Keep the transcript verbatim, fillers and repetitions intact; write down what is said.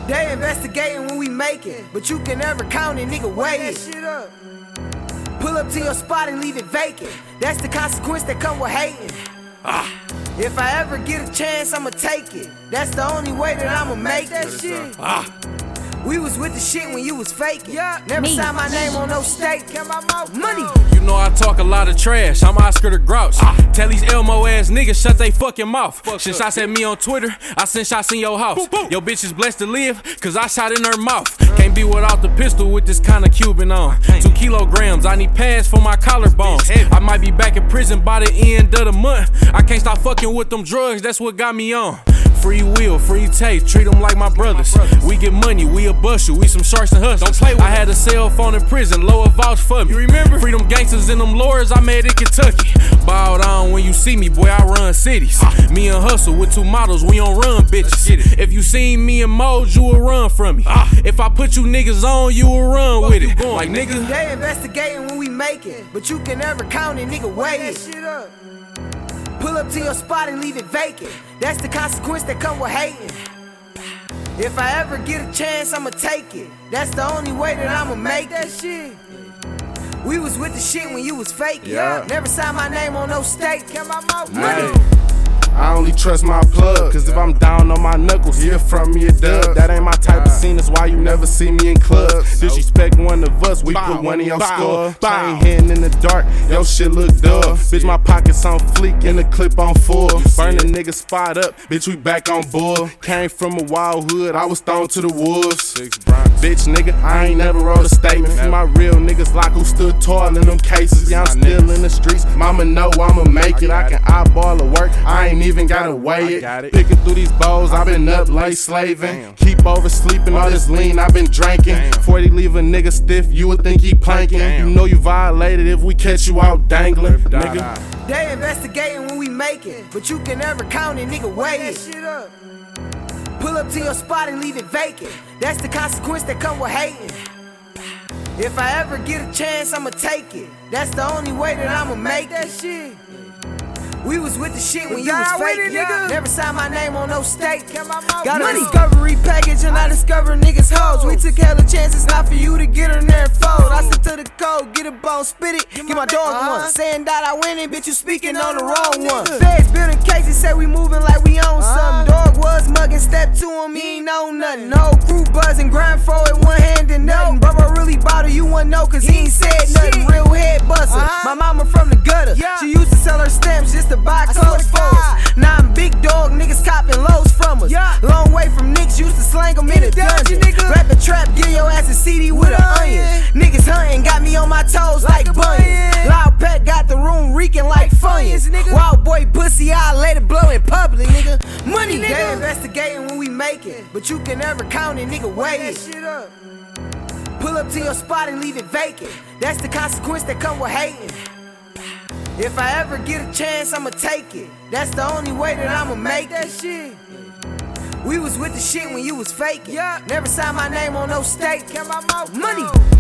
They investigating when we make it, but you can never count it, nigga, weigh it. Pull up to your spot and leave it vacant. That's the consequence that come with hating. Ah. If I ever get a chance, I'ma take it. That's the only way that I'ma make that shit. Ah. We was with the shit when you was faking. Yeah. Never Me. signed my name on no stake. Money. You know I talk a lot of trash. I'm Oscar the Grouch. Ah. Tell these Elmo ass niggas shut they fucking mouth. Fuck Since I said me on Twitter, I sent shots in your house. Boop, boop. Your bitch is blessed to live, cause I shot in her mouth. Uh. Can't be without the pistol with this kind of Cuban on. Dang. Two kilograms, I need pads for my collarbones. I might be back in prison by the end of the month. I can't stop fucking with them drugs, that's what got me on. Free will, free taste, treat them like my brothers. We get money, we a bust you, we some sharks and hustlers. Don't play with I had a cell phone in prison, Loa vouch for me. You remember? Freedom gangsters and them lawyers I made in Kentucky. Bowed on when you see me, boy, I run cities. Ah. Me and Hustle with two models, we don't run bitches. If you seen me in modes, you will run from me. Ah. If I put you niggas on, you will run Fuck with it. Going, like niggas. They investigating when we make it, but you can never count it, nigga, weigh it. Shit up. Pull up to your spot and leave it vacant. That's the consequence that come with hating. If I ever get a chance, I'ma take it. That's the only way that I'ma make that shit. We was with the shit when you was fake. Yeah. Never signed my name on no stake. Money. I only trust my plug, cause if I'm down on my knuckles, hear from me a dub. That ain't my type of scene, that's why you never see me in clubs. Disrespect one of us, we put one in your skull. Chain hitting in the dark, your shit look dull. Bitch, my pockets on fleek and the clip on full. Burn a nigga spot up, bitch, we back on bull. Came from a wild hood, I was thrown to the wolves. Bitch, nigga, I ain't never wrote a statement. For my real niggas like who stood tall in them cases. Yeah, I'm still in the streets, mama know I'ma make it. I can eyeball the work, I ain't even gotta weigh it. it. Picking through these bowls, I've been up late slaving. Damn. Keep oversleeping, all this lean I've been drinking. Damn. forty leave a nigga stiff, you would think he planking. Damn. You know you violated if we catch you out dangling, nigga. They investigating when we make it, but you can never count it, nigga, weigh it. Pull up to your spot and leave it vacant. That's the consequence that come with hating. If I ever get a chance, I'ma take it. That's the only way that I'ma make that shit. We was with the shit when you was fake, it, nigga. Never signed my name on no stake. Got a discovery package and I discovered niggas hoes. We took hella chances, not for you to get her there and fold. I stick to the code, get a bone, spit it, get my dog one. Saying that I win it, bitch, you speaking on the wrong one. Feds building cases, say we moving like we own something. Dog was mugging, step to him, he ain't know nothing. No crew buzzing, grind for it, one hand and nothing. Bubba really bottle, you wouldn't know, cause he ain't said nothing. Real head buster, my mama from the gutter. She used to sell her stamps just to buy clothes for us. Now I'm big dog, niggas copping lows from us. Yeah. Long way from niggas, used to slang them in the dungeon. Rap a trap, give your ass a C D with an onion. Niggas hunting, got me on my toes like Bunyan. Loud Pet got the room reeking like Funyuns. Wild boy pussy, I let it blow in public, nigga. Money, nigga. They investigating when we make it, but you can never count it, nigga, weigh it. Pull up to your spot and leave it vacant. That's the consequence that come with hating. If I ever get a chance, I'ma take it. That's the only way that I'ma make that shit. We was with the shit when you was faking. Never signed my name on no stake. Money.